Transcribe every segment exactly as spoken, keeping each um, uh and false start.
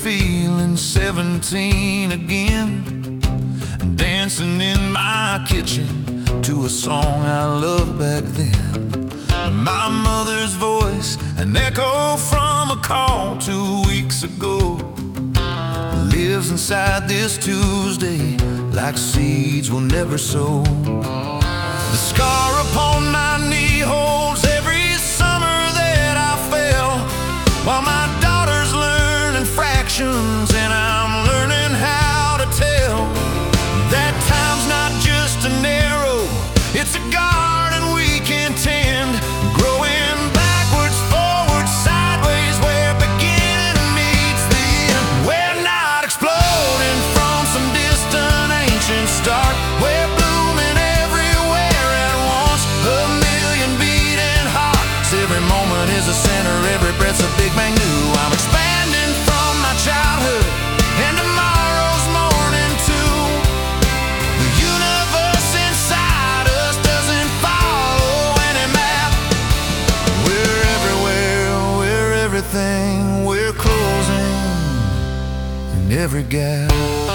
feeling seventeen again, dancing in my kitchen to a song I loved back then. My mother's voice, an echo from a call two weeks ago, lives inside this Tuesday like seeds we'll never sow. The scar upon my knee holds every summer that I fell, while my daughter's learning fractions and I'm learning how to tell that time's not just an arrow, it's a garden we can tend, growing backwards, forwards, sideways, where beginning meets the end. We're not exploding from some distant ancient start, we're blooming everywhere at once, a million beating hearts. Every moment is a center, every breath's a big bang new. I'm expanding from my childhood and tomorrow's morning too. The universe inside us doesn't follow any map. We're everywhere, we're everything, we're closing in every gap.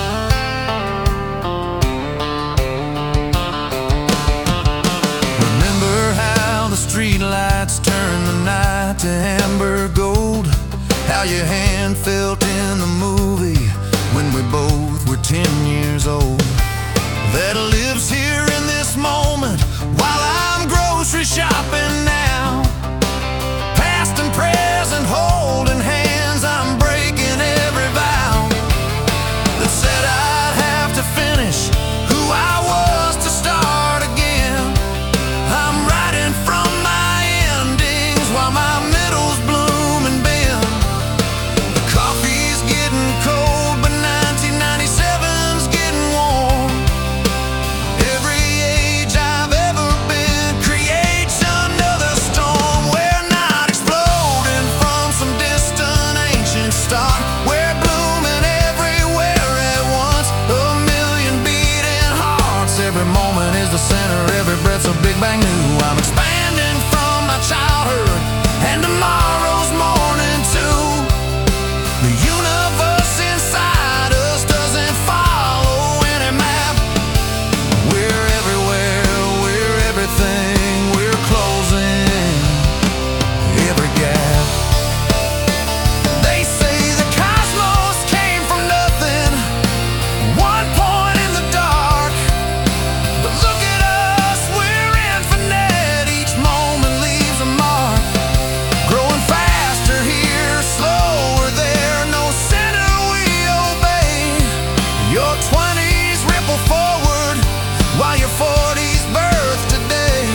Remember how the streetlights turn the night to amber gold, how your hand felt in the movie when we both were ten years old, that lives here in this moment while I'm grocery shopping now. Past and present holding hands, I'm breaking every vow that said I'd have to finish who I was to start again. I'm writing from my endings while my middles bloom and bend. The coffee's getting cold, but nineteen ninety-seven's getting warm. Every age I've ever been creates another storm. We're not exploding from some distant ancient start, we're blooming everywhere at once, a million beating hearts. Every moment is the center, every breath's a big bang new. I'm expanding from my childhood and tomorrow's morning too. The universe inside us doesn't follow any map. We're everywhere, we're everything, we're closing every gap. They say the cosmos came from nothing, one point in the dark, but look at us, we're infinite, each moment leaves a mark. Growing faster here, slower there, no center we obey. Your twenties ripple forward while your forties birth today.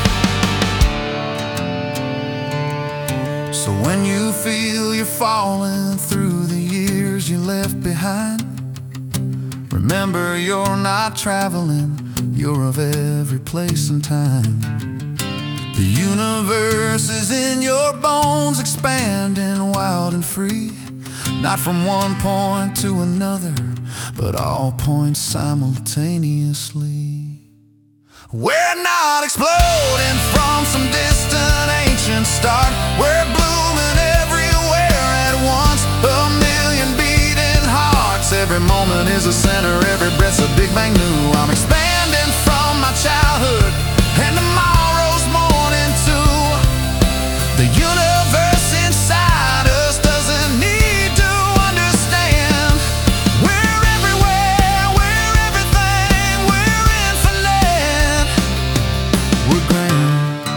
So when you feel you're falling through the years you left behind, remember you're not traveling, you're of every place and time. The universe is in your bones, expanding wild and free, not from one point to another, but all points simultaneously. We're not exploding from some distant ancient start, we're blooming everywhere at once, a million beating hearts. Every moment is a center, every breath's a big bang new. I'm expanding from my childhood and tomorrow's morning too. The universe inside us doesn't need to understand. We're everywhere, we're everything, we're infinite, we're grand.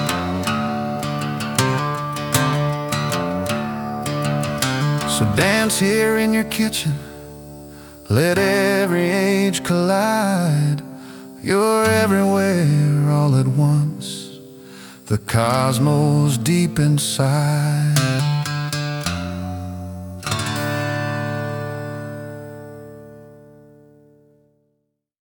So dance here in your kitchen, let every age collide. You're everywhere all at once, the cosmos deep inside.